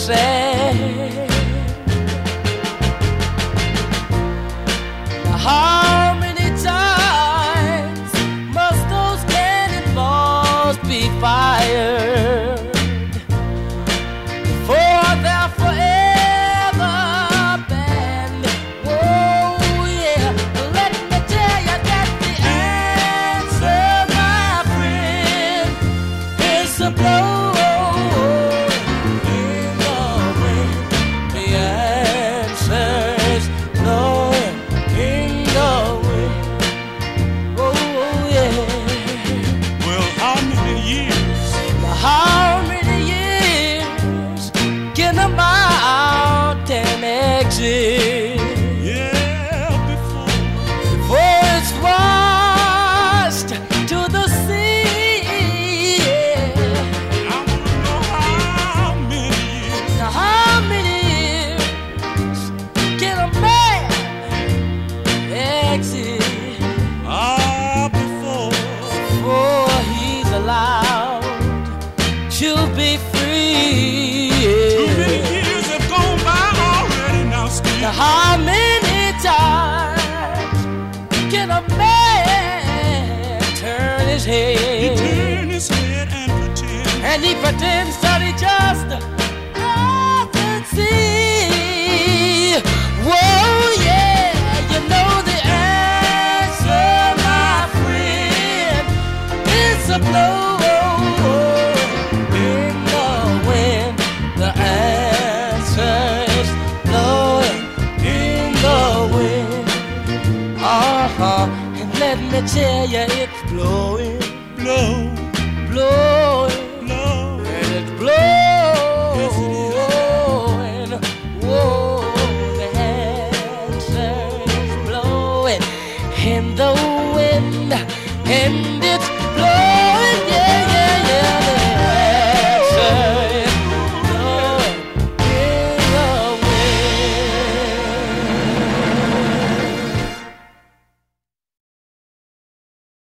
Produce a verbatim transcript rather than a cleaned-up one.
sand. How many times must those cannonballs be fired before they're forever banned? Oh yeah, let me tell you that the answer, my friend, is to blow in the wind. The answer is blowing in the wind. Oh yeah. Well, how many years? How many years can a mountain exist Yeah, before. before it's washed to the sea? I wanna know how many years. Now how many years can a man exist Ah, before. before he's allowed to be free? Too many years have gone by already now, Steve. Now how many times can a man turn his He head turned his head and pretend. and he pretends that he just doesn't see? Whoa, yeah, you know the answer, my friend, is a blow in the wind. The answer is blowing in the wind. Uh-huh, and let me tell you, it's blowing, Blow, blowing